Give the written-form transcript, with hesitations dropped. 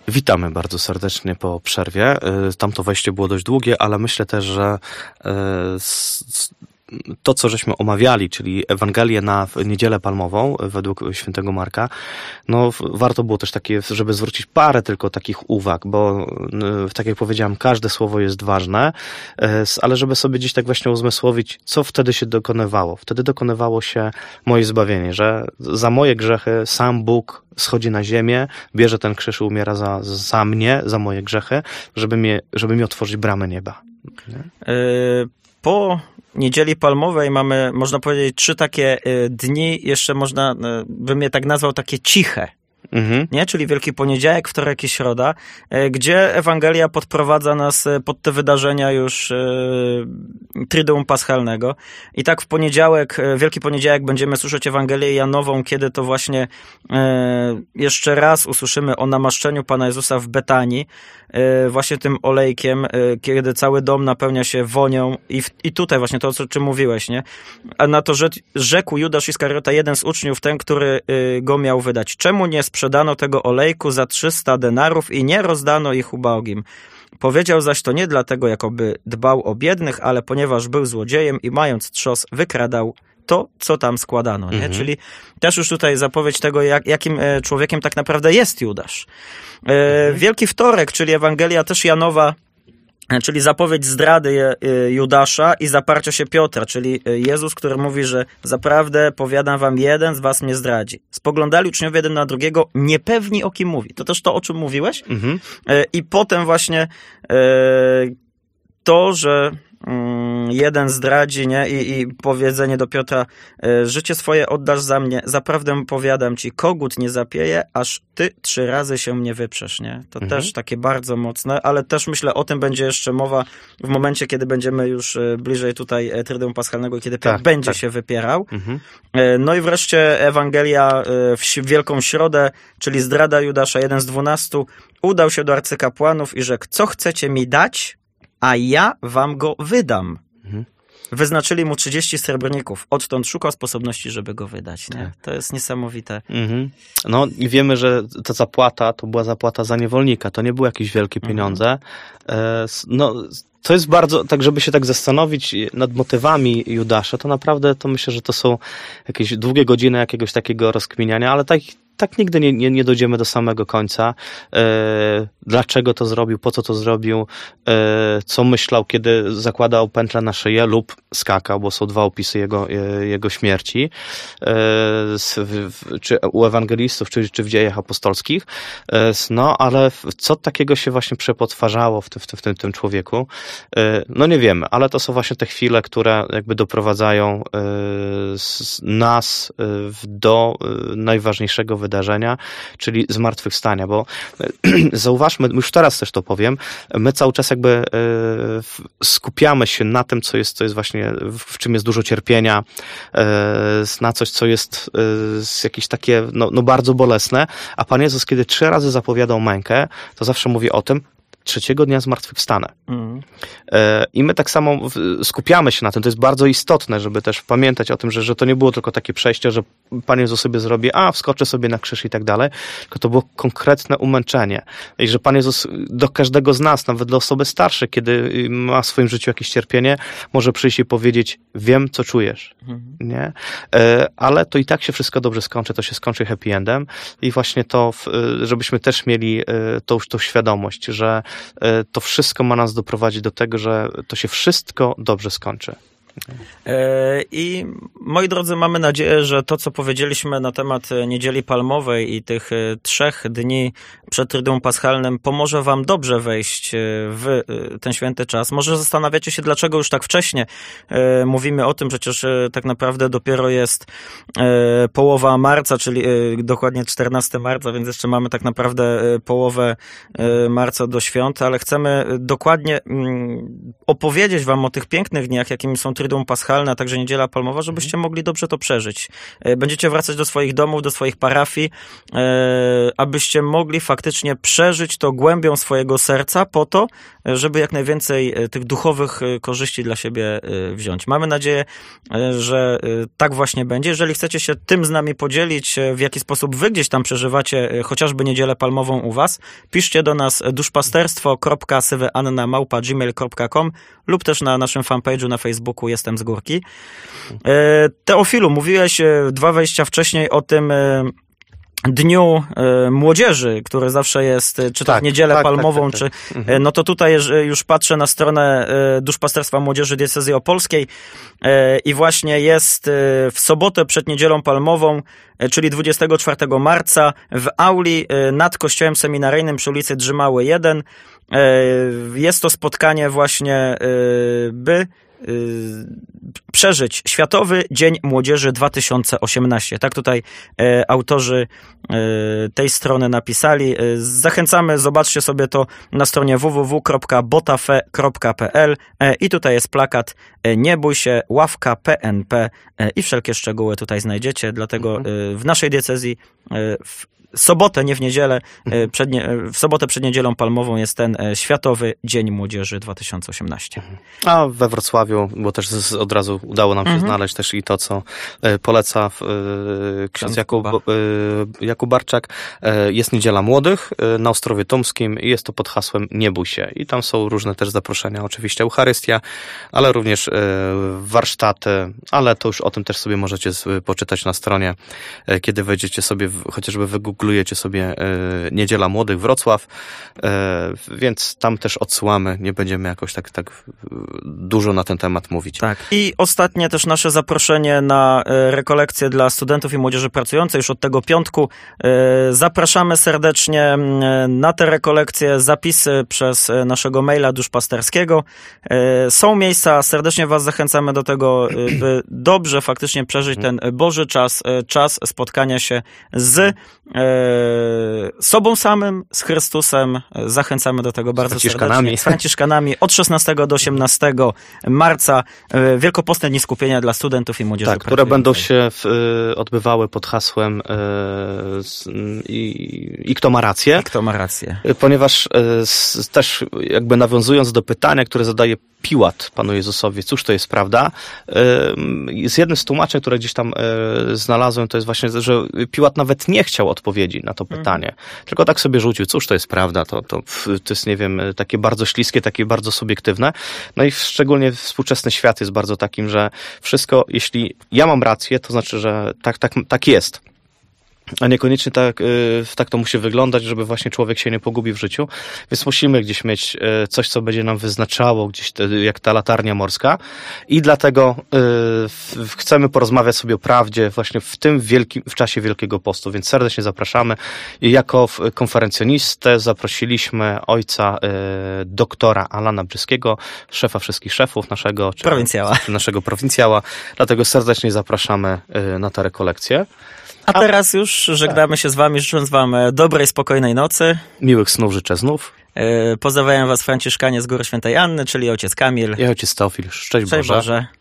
Witamy bardzo serdecznie po przerwie. Tamto wejście było dość długie, ale myślę też, że to, co żeśmy omawiali, czyli Ewangelię na Niedzielę Palmową według świętego Marka, no warto było też takie, żeby zwrócić parę tylko takich uwag, bo tak jak powiedziałem, każde słowo jest ważne, ale żeby sobie gdzieś tak właśnie uzmysłowić, co wtedy się dokonywało. Wtedy dokonywało się moje zbawienie, że za moje grzechy sam Bóg schodzi na ziemię, bierze ten krzyż i umiera za mnie, za moje grzechy, żeby mi otworzyć bramę nieba. Po Niedzieli Palmowej mamy, można powiedzieć, 3 takie dni, jeszcze można, bym je tak nazwał, takie ciche. Nie? Czyli Wielki Poniedziałek, wtorek i środa, gdzie Ewangelia podprowadza nas pod te wydarzenia już Triduum Paschalnego. I tak w poniedziałek, Wielki Poniedziałek będziemy słyszeć Ewangelię Janową, kiedy to właśnie jeszcze raz usłyszymy o namaszczeniu Pana Jezusa w Betanii, właśnie tym olejkiem, kiedy cały dom napełnia się wonią i tutaj właśnie to, o czym mówiłeś, nie? A na to rzekł Judasz Iskariota, jeden z uczniów, ten, który go miał wydać. Czemu nie sprzedano tego olejku za 300 denarów i nie rozdano ich ubogim? Powiedział zaś to nie dlatego, jakoby dbał o biednych, ale ponieważ był złodziejem i mając trzos wykradał to, co tam składano. Nie? Czyli też już tutaj zapowiedź tego, jakim człowiekiem tak naprawdę jest Judasz. Wielki Wtorek, czyli Ewangelia też Janowa, czyli zapowiedź zdrady Judasza i zaparcia się Piotra, czyli Jezus, który mówi, że zaprawdę powiadam wam, jeden z was mnie zdradzi. Spoglądali uczniowie jeden na drugiego, niepewni o kim mówi. To też to, o czym mówiłeś? I potem właśnie to, że jeden zdradzi, nie? I powiedzenie do Piotra, życie swoje oddasz za mnie, zaprawdę powiadam ci, kogut nie zapieje, aż ty 3 razy się mnie wyprzesz, nie? To też takie bardzo mocne, ale też myślę, o tym będzie jeszcze mowa w momencie, kiedy będziemy już bliżej tutaj Triduum Paschalnego, kiedy Piotr będzie się wypierał. No i wreszcie Ewangelia w Wielką Środę, czyli zdrada Judasza, jeden z 12, udał się do arcykapłanów i rzekł, co chcecie mi dać, a ja wam go wydam. Wyznaczyli mu 30 srebrników. Odtąd szukał sposobności, żeby go wydać. Nie? To jest niesamowite. No i wiemy, że ta zapłata to była zapłata za niewolnika. To nie były jakieś wielkie pieniądze. No, to jest bardzo, tak żeby się tak zastanowić nad motywami Judasza, to naprawdę to myślę, że to są jakieś długie godziny jakiegoś takiego rozkminiania, ale tak nigdy nie dojdziemy do samego końca. Dlaczego to zrobił, po co to zrobił, co myślał, kiedy zakładał pętlę na szyję lub skakał, bo są 2 opisy jego śmierci, czy u ewangelistów, czy w dziejach apostolskich. No, ale co takiego się właśnie przepotwarzało w tym człowieku? No nie wiemy, ale to są właśnie te chwile, które jakby doprowadzają nas do najważniejszego wydarzenia, czyli zmartwychwstania, bo zauważmy, już teraz też to powiem, my cały czas jakby skupiamy się na tym, co jest właśnie, w czym jest dużo cierpienia, na coś, co jest jakieś takie, no bardzo bolesne, a Pan Jezus, kiedy 3 razy zapowiadał mękę, to zawsze mówi o tym, 3. dnia zmartwychwstanę. I my tak samo skupiamy się na tym. To jest bardzo istotne, żeby też pamiętać o tym, że to nie było tylko takie przejście, że Pan Jezus sobie zrobi, wskoczy sobie na krzyż i tak dalej, tylko to było konkretne umęczenie. I że Pan Jezus do każdego z nas, nawet do osoby starszej, kiedy ma w swoim życiu jakieś cierpienie, może przyjść i powiedzieć, wiem, co czujesz. Nie? Ale to i tak się wszystko dobrze skończy, to się skończy happy endem i właśnie to, żebyśmy też mieli tą świadomość, że to wszystko ma nas doprowadzić do tego, że to się wszystko dobrze skończy. I moi drodzy, mamy nadzieję, że to, co powiedzieliśmy na temat Niedzieli Palmowej i tych 3 dni przed Triduum Paschalnym, pomoże wam dobrze wejść w ten święty czas. Może zastanawiacie się, dlaczego już tak wcześnie mówimy o tym, przecież tak naprawdę dopiero jest połowa marca, czyli dokładnie 14 marca, więc jeszcze mamy tak naprawdę połowę marca do świąt, ale chcemy dokładnie opowiedzieć wam o tych pięknych dniach, jakimi są Triduum Triduum Paschalne, a także Niedziela Palmowa, żebyście mogli dobrze to przeżyć. Będziecie wracać do swoich domów, do swoich parafii, abyście mogli faktycznie przeżyć to głębią swojego serca po to, żeby jak najwięcej tych duchowych korzyści dla siebie wziąć. Mamy nadzieję, że tak właśnie będzie. Jeżeli chcecie się tym z nami podzielić, w jaki sposób wy gdzieś tam przeżywacie chociażby Niedzielę Palmową u was, piszcie do nas duszpasterstwo.syweanna@gmail.com lub też na naszym fanpage'u na Facebooku Jestem z Górki. Teofilu, mówiłeś 2 wejścia wcześniej o tym Dniu Młodzieży, który zawsze jest, czy to w Niedzielę Palmową, czy no to tutaj już patrzę na stronę Duszpasterstwa Młodzieży Diecezji Opolskiej i właśnie jest w sobotę przed Niedzielą Palmową, czyli 24 marca w auli nad Kościołem Seminaryjnym przy ulicy Drzymały 1. Jest to spotkanie właśnie, by przeżyć Światowy Dzień Młodzieży 2018. Tak tutaj autorzy tej strony napisali. Zachęcamy, zobaczcie sobie to na stronie www.botafe.pl i tutaj jest plakat Nie bój się, ławka PNP i wszelkie szczegóły tutaj znajdziecie. Dlatego w naszej diecezji w sobotę, nie w niedzielę, w sobotę przed Niedzielą Palmową jest ten Światowy Dzień Młodzieży 2018. A we Wrocławiu, bo też od razu udało nam się znaleźć też i to, co poleca ksiądz Jakub Barczak, jest Niedziela Młodych na Ostrowie Tumskim i jest to pod hasłem Nie bój się. I tam są różne też zaproszenia, oczywiście Eucharystia, ale również warsztaty, ale to już o tym też sobie możecie poczytać na stronie, kiedy wejdziecie sobie, chociażby wygooglujecie sobie Niedziela Młodych Wrocław, więc tam też odsyłamy, nie będziemy jakoś tak dużo na ten temat mówić. Tak. I ostatnie też nasze zaproszenie na rekolekcje dla studentów i młodzieży pracującej już od tego piątku. Zapraszamy serdecznie na te rekolekcje, zapisy przez naszego maila duszpasterskiego. Są miejsca, serdecznie was zachęcamy do tego, by dobrze faktycznie przeżyć ten Boży czas spotkania się z sobą samym, z Chrystusem. Zachęcamy do tego bardzo serdecznie. Z Franciszkanami od 16 do 18 marca. Wielkopostne Dni Skupienia dla studentów i młodzieży pracującej. Które będą się odbywały pod hasłem i kto ma rację. Kto ma rację. Ponieważ też jakby nawiązując do pytania, które zadaje Piłat Panu Jezusowi, cóż to jest prawda? Z jednym z tłumaczeń, które gdzieś tam znalazłem, to jest właśnie, że Piłat nawet nie chciał odpowiedzi na to pytanie, tylko tak sobie rzucił, cóż to jest prawda? To jest, nie wiem, takie bardzo śliskie, takie bardzo subiektywne. No i szczególnie współczesny świat jest bardzo takim, że wszystko, jeśli ja mam rację, to znaczy, że tak jest. A niekoniecznie tak to musi wyglądać, żeby właśnie człowiek się nie pogubił w życiu. Więc musimy gdzieś mieć coś, co będzie nam wyznaczało, gdzieś jak ta latarnia morska. I dlatego chcemy porozmawiać sobie o prawdzie właśnie w czasie Wielkiego Postu. Więc serdecznie zapraszamy. I jako konferencjonistę zaprosiliśmy ojca doktora Alana Brzyskiego, szefa wszystkich szefów naszego prowincjała. Dlatego serdecznie zapraszamy na tę rekolekcję. A teraz już żegnamy się z wami, życząc wam dobrej, spokojnej nocy. Miłych snów życzę znów. Pozdrawiam was Franciszkanie z Góry Świętej Anny, czyli ojciec Kamil. I ojciec Teofil. Szczęść Boże.